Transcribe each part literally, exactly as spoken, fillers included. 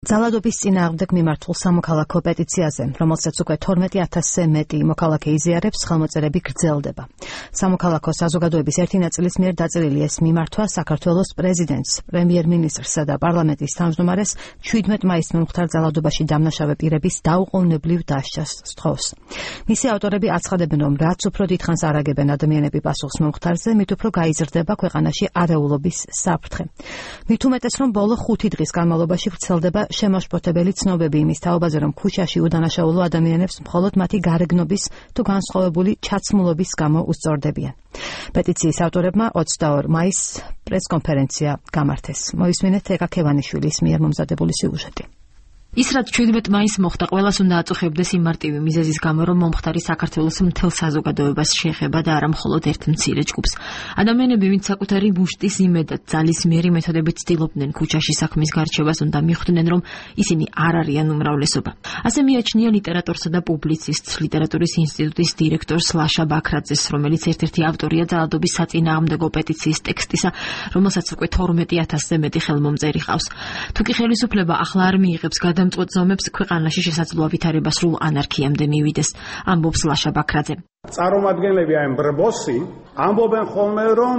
ძალადობის წინააღმდეგ მიმართულ სამოქალაქო პეტიციაზე, რომელსაც უკვე თორმეტი ათასზე მეტი მოქალაქე იზიარებს, ხელმოწერები გრძელდება. სამოქალაქო საზოგადოების ერთი ნაწილის მიერ დაწერილი ეს მიმართვა საქართველოს პრეზიდენტს, პრემიერ-მინისტრსა და პარლამენტის თავმჯდომარეს შვიდმეტ მაისს მომხდარ ძალადობაში დამნაშავე პირების დაუყოვნებლივ დასჯას სთხოვს. მისი ავტორები აცხადებენ, რომ რაც უფრო დიდხანს არაგებენ ადამიანები პასუხს მომხდარზე, მით უფრო გაიზრდება ქვეყანაში არეულობის საფრთხე. მით უმეტეს, რომ ბოლო ხუთი დღის განმავლობაში ვრცელდება შემაშფოთებელი ცნობები იმის თაობაზე, რომ ქუჩაში უდანაშაულო ადამიანებს მხოლოდ მათი გარეგნობის თუ განსხვავებული ჩაცმულობის გამო უსწორდებიან. პეტიციის ავტორებმა ოცდაორ მაისს პრესკონფერენცია გამართეს. მოისმინეთ ეკა ქევანიშვილის მიერ მომზადებული სიუჟეტი. ის რაც შვიდმეტ მაისს მოხდა, ყველას უნდა აწუხებდეს იმ მარტივი მიზეზის გამო, რომ მომხდარი საქართველოს მთელ საზოგადოებას შეეხება და არა მხოლოდ ერთ მცირე ჯგუფს. ადამიანები, ვინც საკუთარი მუშტის იმედად ძალისმიერი მეთოდებით ცდილობდნენ ქუჩაში საქმის გარჩევას, უნდა მიხვდნენ, რომ ისინი არ არიან უმრავლესობა. ასე მიაჩნია ლიტერატორსა და პუბლიცისტს, ლიტერატურის ინსტიტუტის დირექტორს ლაშა ბაქრაძეს, რომელიც ერთ-ერთი ავტორია ძალადობის საწინააღმდეგო პეტიციის ტექსტისა, რომელსაც უკვე თორმეტი ათასზე მეტი ხელმომწერი ყავს. თუ კი ხელისუფლება ახლა არ მიიღებს გადამწყვეტ ზომებს, ქვეყანაში შესაძლოა ვითარება სრულ ანარქიამდე მივიდეს, ამბობს ლაშა ბაქრაძე. წარმომადგენლები აი მბრბოსი ამბობენ ხოლმე, რომ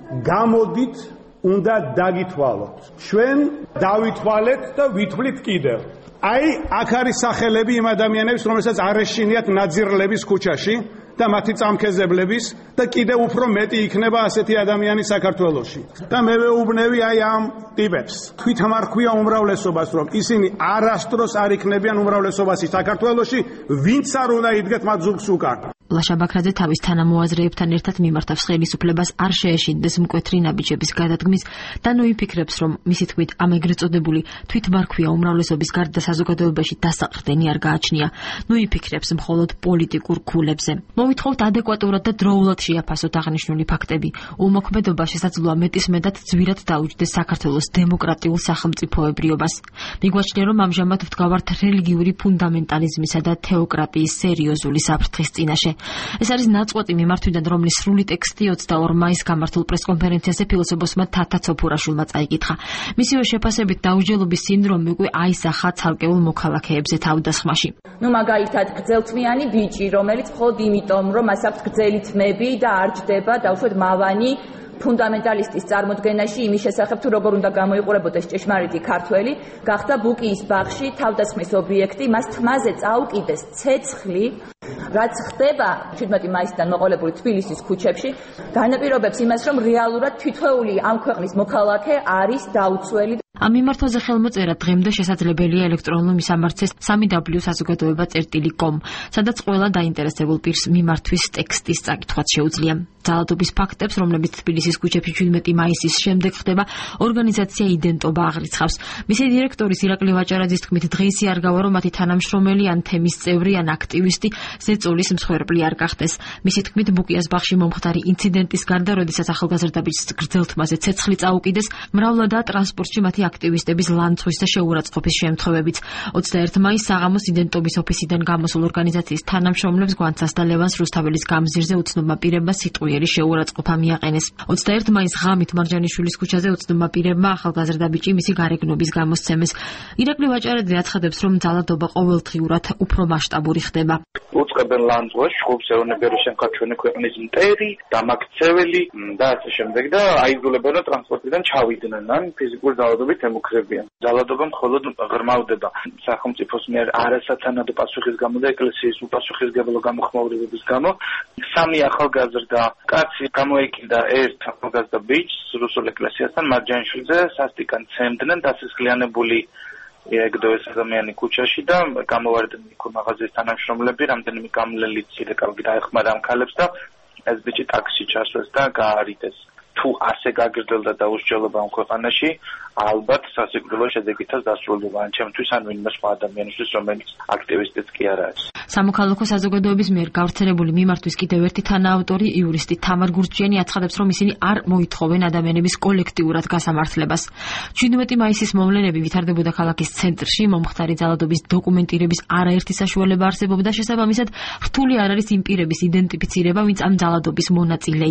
გამოდით უნდა დაგითვალოთ. ჩვენ დავითვალეთ და ვითვლით კიდევ. აი აქ არის სახელები იმ ადამიანების, რომელსაც არ ეშინიათ ნაძირლების ქუჩაში და მათი წამქეზებლების და კიდევ უფრო მეტი იქნება ასეთი ადამიანი საქართველოში. და მე ვეუბნები აი ამ ტიპებს. თვითონ არ ქვია უმრავლესობას, რომ ისინი არასდროს არ იქნებიან უმრავლესობაში საქართველოში, ვინც არ უნდა იდგეთ მათ ზურგს უკან. ლაშა ბაქრაძე თავის თანამოაზრეებთან ერთად მიმართავს ხელისუფლებას არ შეეშინდეს მკვეთრი ნაბიჯების გადადგმის და ნოიფიქრებს, რომ მისი თქმით ამ ეგრეთ წოდებული თვითმარქვია უმრავლესობის გარდა საზოგადოებაში დასაყრდენი არ გააჩნია. ნოიფიქრებს მხოლოდ პოლიტიკურ ქულებზე. მოვითხოვთ ადეკვატურად და დროულად შეაფასოთ აღნიშნული ფაქტები. უმოქმედობა შესაძლოა მეტისმეტად ძვირად დაუჯდეს საქართველოს დემოკრატიულ სახელმწიფოებრიობას. მიგვაჩნია, რომ ამჟამად ვდგავართ რელიგიური ფუნდამენტალიზმისა და თეოკრატიის სერიოზული საფრთხის წინაშე. ეს არის ნაწყვეტი მიმართვიდან, რომლის სრული ტექსტი ოცდაორ მაისს გამართულ პრესკონფერენციაზე ფილოსოფოსმა თათა ცოფურაშვილმა წაიკითხა. მისივე შეფასებით დაუჯელობის სინდრომი უკვე აისახა ცალკეულ მოქალაქეებზე თავდასხმაში. ნუ მაგალითად გრძელთმიანი ბიჭი, რომელიც მხოლოდ იმიტომ, რომ მას აქვს გრძელი თმები და არ ჯდება დაუშვათ მავანი ფუნდამენტალისტის წარმოდგენაში იმის შესახებ, თუ როგორ უნდა გამოიყურებოდეს ჭეშმარიტი ქართველი, გახდა ბუკიის ბაღში თავდასხმის ობიექტი, მას თმაზე წაუკიდეს ცეცხლი, რაც ხდება შვიდმეტი მაისიდან მოყოლებული თბილისის ქუჩებში, განაპირობებს იმას, რომ რეალურად თითოეული ამ ქვეყნის მოქალაქე არის დაუცველი. ამ მიმართვაზე ხელმოწერა დღემდე შესაძლებელია ელექტრონულ მისამართზე სამი დაბლიუ საზოგადოება წერტილი კომ, სადაც ყველა დაინტერესებულ პირს მიმართვის ტექსტის წაკითხვაც შეუძლია. ძალადობის ფაქტებს, რომლებიც თბილისის ქუჩებში შვიდმეტი მაისის შემდეგ ხდება, ორგანიზაცია იდენტობა აღრიცხავს. მისი დირექტორის ირაკლი ვაჭარაძის თქმით, დღეისი არ გავა, რომ მათი თანამშრომელი ან თემის წევრი ან აქტივისტი ზეწოლის მსხვერპლი არ გახდეს. მისი თქმით, ბუკიას ბაღში მომხდარი ინციდენტის გარდა, როდესაც ახალგაზრდა ბიჭს გრძელთმაზე ცეცხლი წაუკიდეს, მრავლადაა ტრანსპორტში მათი აქტივისტების ლანცღვის და შეურაცხყოფის შემთხვევებიც. ოცდაერთი მაისს საღამოს იდენტობის ოფისიდან გამოსულ ორგანიზაციის თანამშრომლებს გვანცას და ლევანს რუსთაველის გამზირზე უცნობმა პირებმა სიტყვიერი შეურაცხყოფა მიაყენეს. ოცდაერთი მაისს ღამით მარჯანიშვილის ქუჩაზე უცნობმა პირებმა ახალგაზრდა ბიჭი მისი გარეგნობის გამოსცემეს. ირაკლი ვაჭარაძე აცხადებს, რომ ძალადობა ყოველდღიურად უფრო მასშტაბური ხდება. უწყებენ ლანძღვას, შხობს ეუბნებიან შემქარ ჩვენი ქვეყნის მტერი, დამაქცეველი და ასე შემდეგ და აიძულებენ რომ ტრანსპორტიდან ჩავიდნენ ან ფიზიკური ძალადობით ემუქრებიან. ძალადობა მხოლოდ ღრმავდება სახელმწიფოს მიერ არასათანადო პასუხის გამო და ეკლესიის უპასუხისმგებლო გამოხმაურებების გამო. სამი ახალგაზრდა კაცი გამოეკიდა ერთ ახალგაზრდა ბიჭს რუსულ ეკლესიასთან მარჯანიშვილზე, სასტიკად ცემდნენ დასისხლიანებული ეგდოეს ადამიანი ქუჩაში და გამოვარდნენ იქ მაღაზიის თანამშრომლები, რამდენიმე გამლელიც ირეკავი დაეხმარა ამ ქალებს და ეს ბიჭი ტაქსში ჩასვეს და გაარიდეს. თუ ასე გაგრძელდა დაუსჯელობა ამ ქვეყანაში, ალბათ სასიკვდილო შედეგითაც დასრულდება ან ჩემთვის ან ვინმე სხვა ადამიანისთვის, რომელიც აქტივისტიც კი არ არის. სამოქალაქო საზოგადოების მიერ გავრცელებული მიმართვის კიდევ ერთი თანაავტორი იურისტი თამარ გურჯიანი აცხადებს, რომ ისინი არ მოითხოვენ ადამიანების კოლექტიურად გასამართლებას. შვიდმეტი მაისის მოვლენები ვითარდებოდა ქალაქის ცენტრში, მომხდარი ძალადობის დოკუმენტირების არაერთი საშუალება არსებობდა, შესაბამისად რთული არ არის იმ პირების იდენტიფიცირება, ვინც ამ ძალადობის მონაწილე იყო.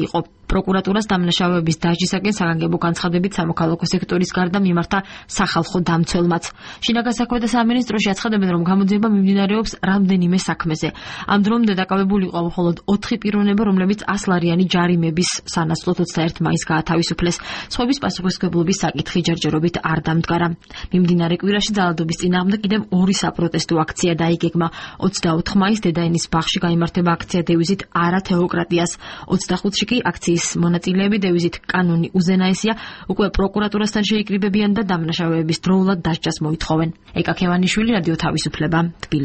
პროკურატურას დამნაშავეების დასჯისაკენ საგანგებო განცხადებით სამოქალაქო სექტორის გარდა მიმართა სახალხო დამცველმაც. შინაგან საქმეთა სამინისტროში აცხადებენ, რომ გამოძიება მიმდინარეობს რამდენიმე საქმეზე. ამ დრომდე დაკავებული იყო მხოლოდ ოთხი პიროვნება, რომლებიც ასლარიანი ჯარიმების სანაცვლოდ ოცდაერთი მაისს გაათავისუფლეს. სხვების პასუხისმგებლობის საკითხი ჯერჯერობით არ დამდგარა. მიმდინარე კვირაში ძალადობის წინააღმდეგ კიდევ ორი საპროტესტო აქცია დაიგეგმა. ოცდაოთხ მაისს დედაენის ბაღში გაიმართება აქცია დევიზით არა თეოკრატიას. ოცდახუთში კი აქციის მონაწილეები დევიზით კანონი უზენაესია უკვე პროკურატურასთან შეიკრიბებიან და დამნაშავეების დროულად დასჯას მოითხოვენ. ეკა ქევანიშვილი, რადიო თავისუფლება, თბილისი.